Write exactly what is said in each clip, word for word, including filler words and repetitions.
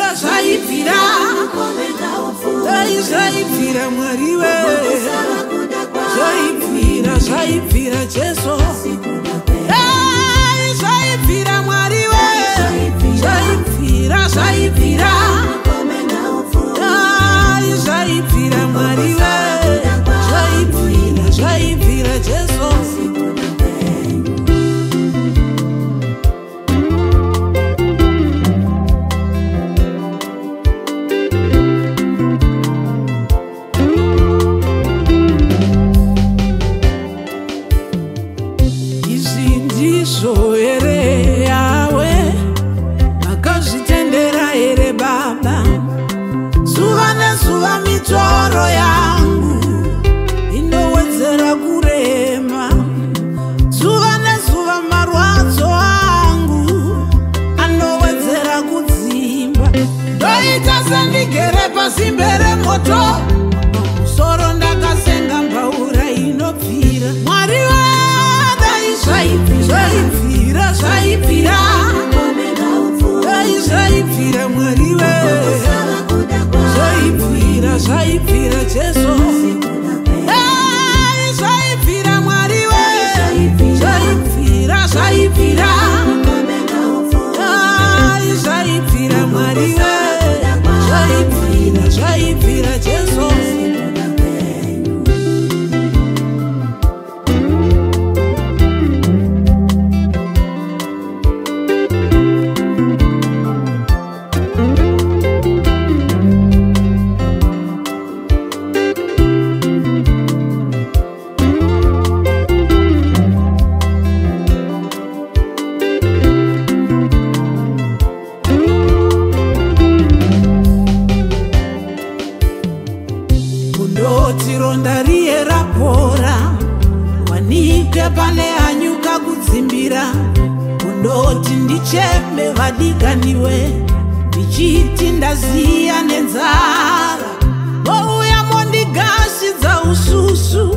zvaibvira dai zvaibvira Mwari we zvaibvira zvaibvira Jesu dai zvaibvira Mwari we zvaibvira zvaibvira dai zvaibvira Mwari we zvaibvira zvaibvira Jesu mitoro yangu inowedzera kurema zuva nezuva marwadzo angu anowedzera kudzimba ndoita sendigere pasi mbere moto musoro ndakasenga mbaura inobvira Mwari wadai zvaibvira zvaibvira dai zvaibvira Mwari we zvaibvira zvaibvira Jesu dai zvaibvira Mwari we zvaibvira zvaibvira dai zvaibvira Mwari we zvaibvira zvaibvira Jesu ronda riye rapora wanike pane hanyuka kudzimbira kundoti ndicheme vadiganiwe ndichiti ndaziya nenzara wouya mondigashidza ususu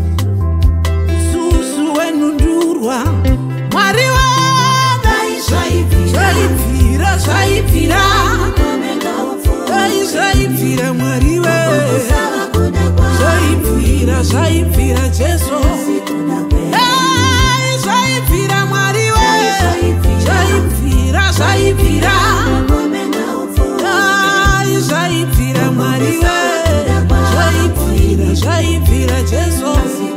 ususu wenundurwa Mwari wadai zvaibvira zvaibvira dai zvaibvira Mwari we zvaibvira zvaibvira Jesu dai zvaibvira Mwari we zvaibvira zvaibvira dai zvaibvira Mwari we zvaibvira zvaibvira Jesu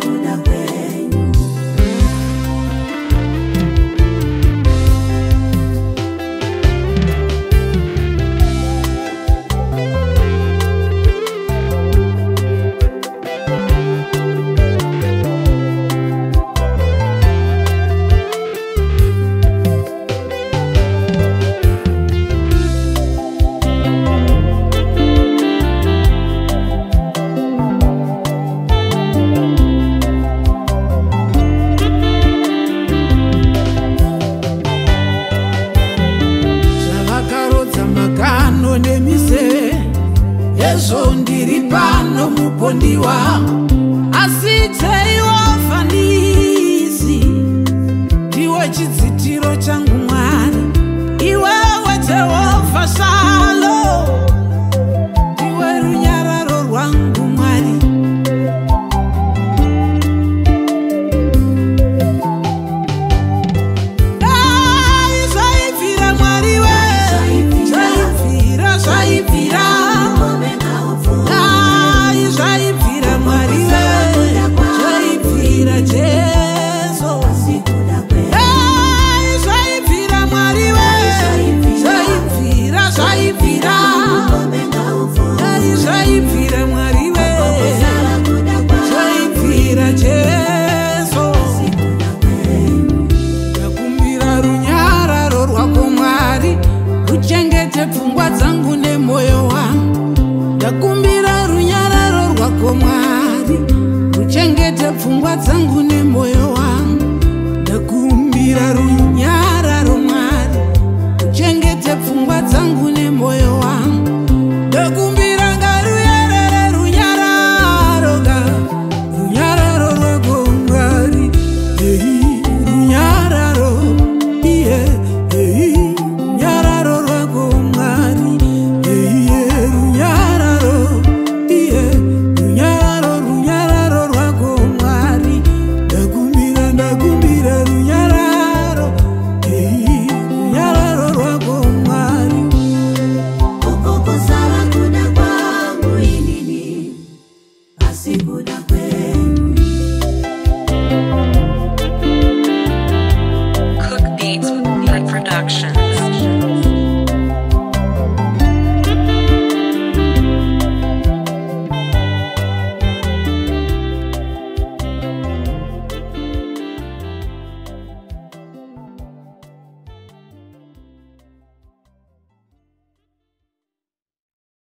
Yesu ndiri pano mupondiwa asi teiwa fanisi ndiwe chidzitiro changu Mwari iwewe Jehovha Shalom ndiwe runyararo rwangu Mwari dai zvaibvira Mwari we zvaibvira zvaibvira zvaibvira Mwari we zvaibvira Jesu dai zvaibvira Mwari we zvaibvira zvaibvira dai zvaibvira Mwari we zvaibvira Jesu ndakumbira runyararo rwako Mwari ruchengete pfungwa dzangu nemoyo wangu ndakumbira runyararo rwako Mwari ruchengete pfungwa dzangu nemoyo wangu ndakumbira runyararo Mwari ruchengete pfungwa dzangu nemoyo wangu ndakumbira ngaruyerere runyararo ga runyararo rwako Mwari ehi runyararo iye ehi runyararo rwako Mwari Production.